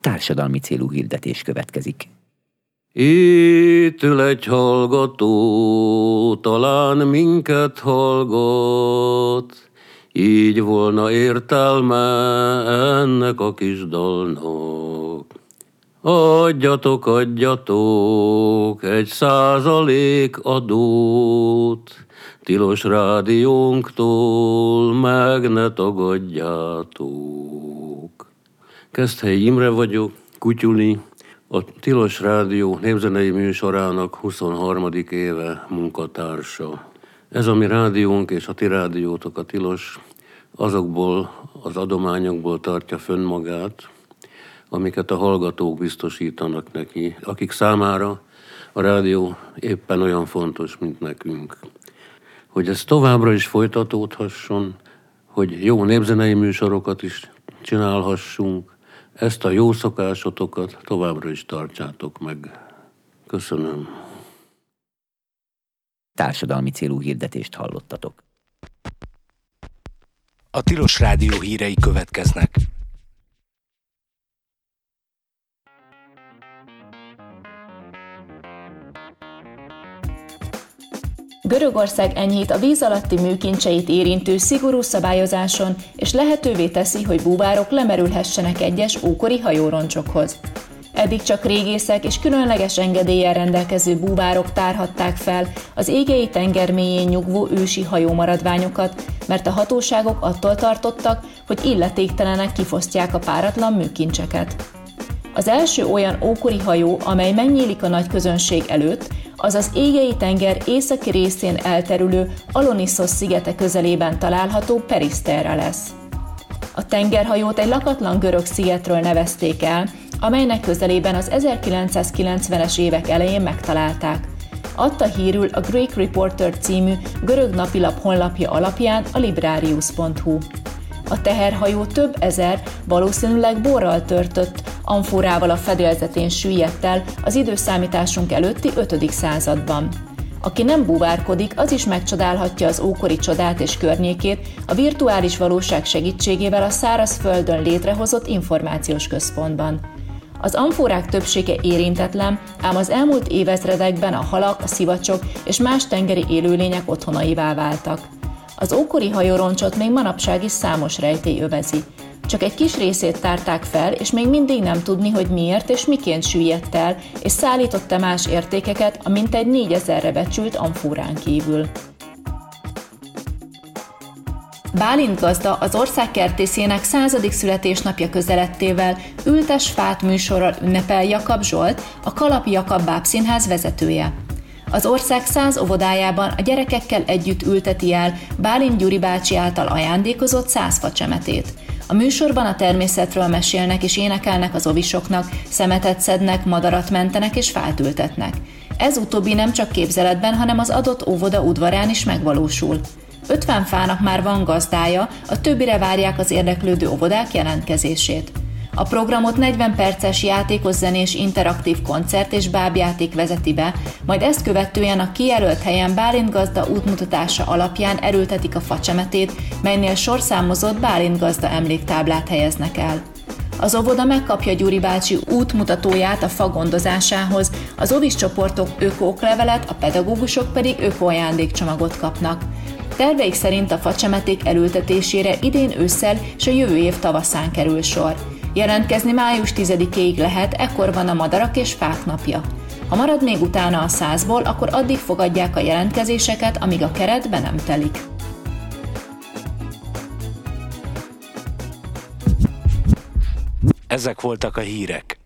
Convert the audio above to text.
Társadalmi célú hirdetés következik. Itt ül egy hallgató, talán minket hallgat, így volna értelme ennek a kis dalnak. Adjatok 1% adót, tilos rádiónktól meg ne tagadjátok. Keszthelyi Imre vagyok, Kutyuli, a Tilos Rádió népzenei műsorának 23. éve munkatársa. Ez a mi rádiónk és a ti rádiótok, a Tilos, azokból az adományokból tartja fönn magát, amiket a hallgatók biztosítanak neki, akik számára a rádió éppen olyan fontos, mint nekünk. Hogy ez továbbra is folytatódhasson, hogy jó népzenei műsorokat is csinálhassunk, ezt a jó szokásotokat továbbra is tartsátok meg. Köszönöm. Társadalmi célú hirdetést hallottatok. A Tilos Rádió hírei következnek. Görögország enyhít a víz alatti műkincseit érintő szigorú szabályozáson, és lehetővé teszi, hogy búvárok lemerülhessenek egyes ókori hajóroncsokhoz. Eddig csak régészek és különleges engedéllyel rendelkező búvárok tárhatták fel az égei tenger mélyén nyugvó ősi hajómaradványokat, mert a hatóságok attól tartottak, hogy illetéktelenek kifosztják a páratlan műkincseket. Az első olyan ókori hajó, amely megnyílik a nagy közönség előtt, az az égei tenger északi részén elterülő Alonissos szigete közelében található Periszterra lesz. A tengerhajót egy lakatlan görög szigetről nevezték el, amelynek közelében az 1990-es évek elején megtalálták. Adta hírül a Greek Reporter című görög napilap honlapja alapján a librarius.hu. A teherhajó több ezer, valószínűleg borral törtött amforával a fedélzetén süllyedt el az időszámításunk előtti 5. században. Aki nem búvárkodik, az is megcsodálhatja az ókori csodát és környékét a virtuális valóság segítségével a szárazföldön létrehozott információs központban. Az amforák többsége érintetlen, ám az elmúlt évezredekben a halak, a szivacsok és más tengeri élőlények otthonaivá váltak. Az ókori hajóroncsot még manapság is számos rejtély övezi. Csak egy kis részét tárták fel, és még mindig nem tudni, hogy miért és miként süllyedt el, és szállított-e más értékeket a mintegy 4000-re becsült amfórán kívül. Bálint gazda az ország kertészének 100. születésnapja közelettével Ültes fát műsorral ünnepel Jakab Zsolt, a Kalap Jakab Bábszínház vezetője. Az ország 100 óvodájában a gyerekekkel együtt ülteti el Bálint Gyuri bácsi által ajándékozott 100 facsemetét. A műsorban a természetről mesélnek és énekelnek az ovisoknak, szemetet szednek, madarat mentenek és fát ültetnek. Ez utóbbi nem csak képzeletben, hanem az adott óvoda udvarán is megvalósul. 50 fának már van gazdája, a többire várják az érdeklődő óvodák jelentkezését. A programot 40 perces játékos zenés interaktív koncert és bábjáték vezeti be, majd ezt követően a kijelölt helyen Bálint gazda útmutatása alapján erőltetik a facsemetét, melynél sorszámozott Bálint gazda emléktáblát helyeznek el. Az óvoda megkapja Gyuri bácsi útmutatóját a fa gondozásához, az ovis csoportok öko-oklevelet, a pedagógusok pedig öko-ajándékcsomagot kapnak. Terveik szerint a facsemeték elültetésére idén ősszel és a jövő év tavaszán kerül sor. Jelentkezni május 10-ig lehet, ekkor van a madarak és fák napja. Ha marad még utána a 100-ból, akkor addig fogadják a jelentkezéseket, amíg a keret be nem telik. Ezek voltak a hírek.